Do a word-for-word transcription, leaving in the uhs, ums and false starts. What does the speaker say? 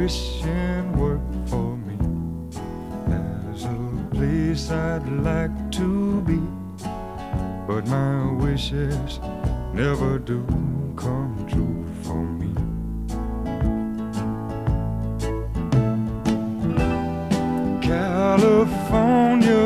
wishing work for me. There's a place I'd like to be, but my wishes never do come true.